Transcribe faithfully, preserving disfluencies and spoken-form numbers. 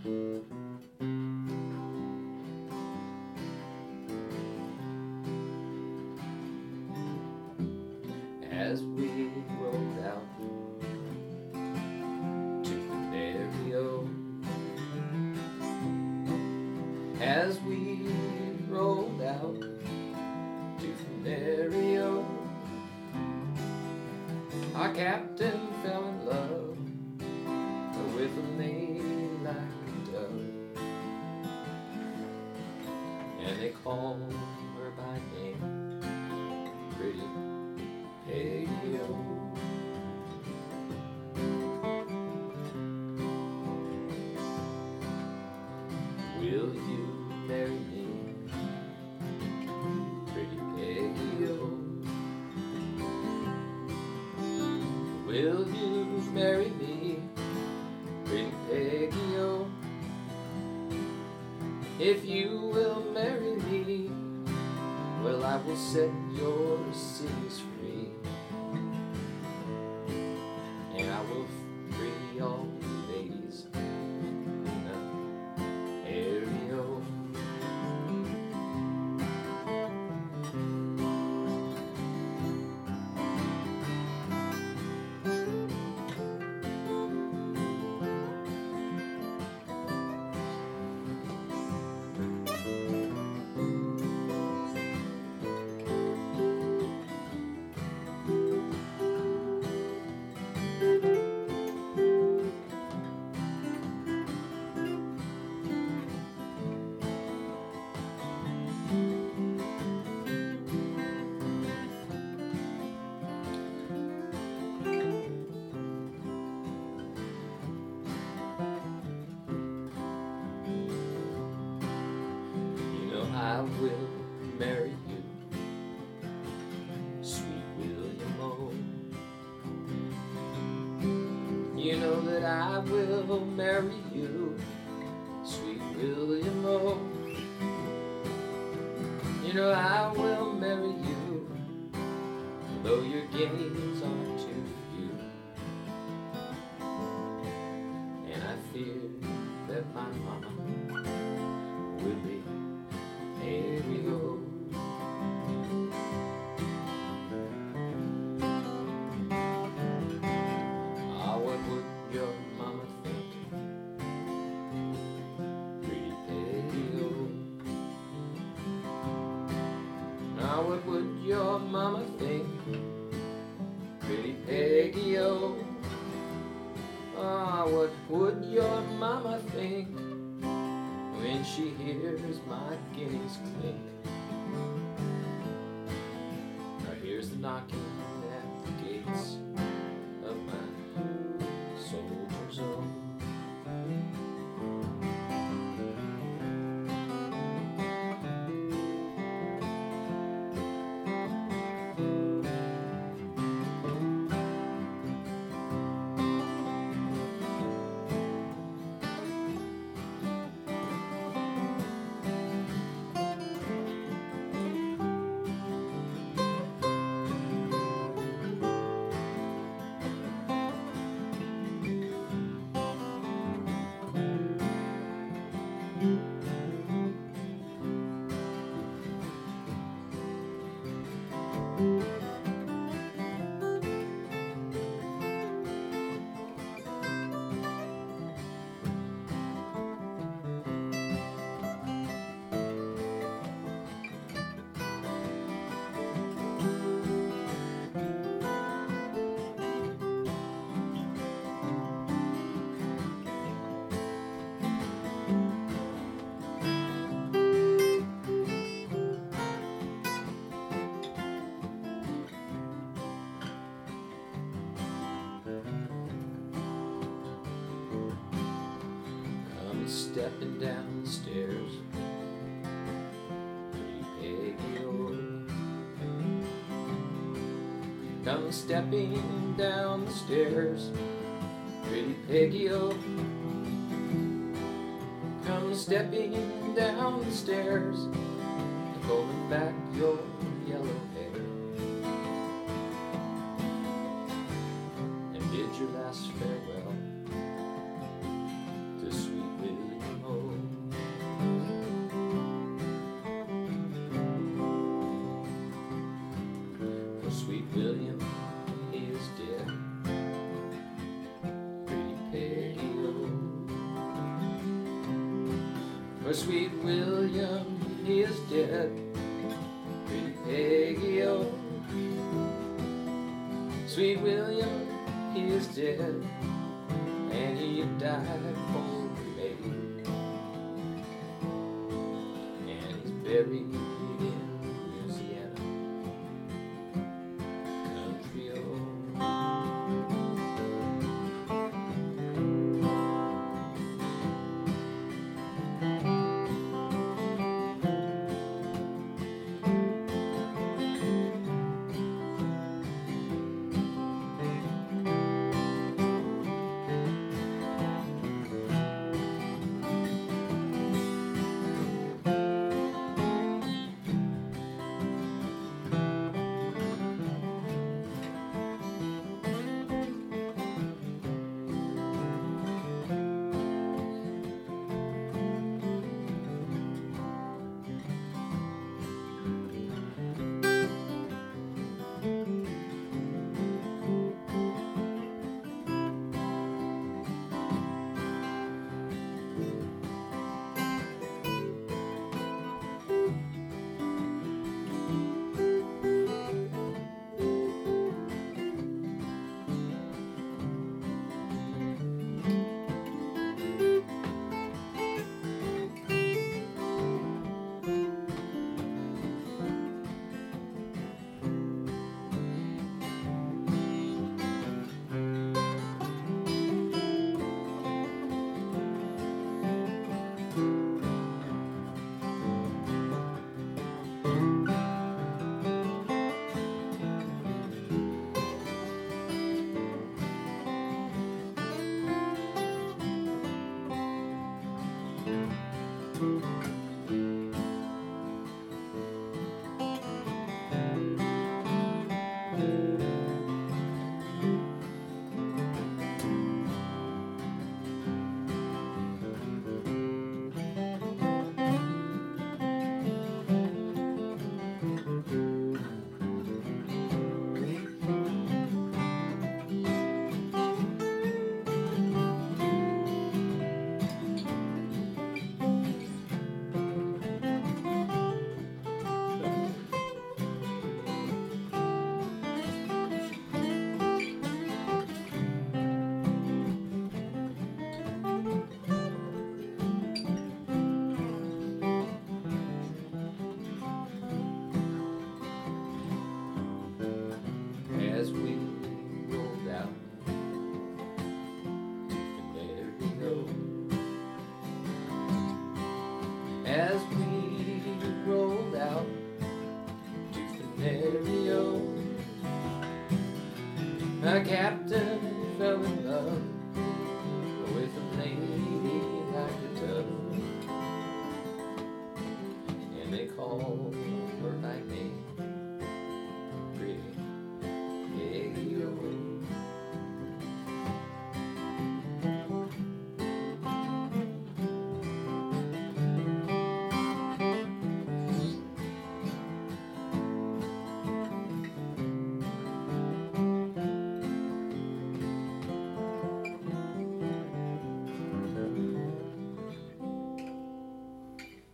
As we rolled out to Venario, as we rolled out to Venario, our captain fell in love with a lady like a dove, and they called her by name, Pretty Peggy-O. Will you marry me, Pretty Peggy-O? Will you marry me, Pretty Peggy-O? If you will marry me, well, I will set your cities free, and I will free all the ladies in the area. I will marry you, sweet William O. You know that I will marry you, sweet William O. You know I will marry you, though your gains are too few, and I fear that my mama will be Peggy-O. Ah, what would your mama think, Pretty Peggy-O? Ah, what would your mama think, Pretty Peggy-O? Ah, what would your mama think when she hears my guineas clink? Now here's the knocking at the gates of my soldier's own. Stepping down the stairs, Pretty Peggy-O. Come stepping down the stairs, Pretty Peggy-O. Come stepping down the stairs, combing back your yellow hair, and bid your last farewell to sweet William. For sweet William, he is dead. Pretty Peggy, oh, sweet William, he is dead, and he died for me, and he's buried in Louisiana country. Oh,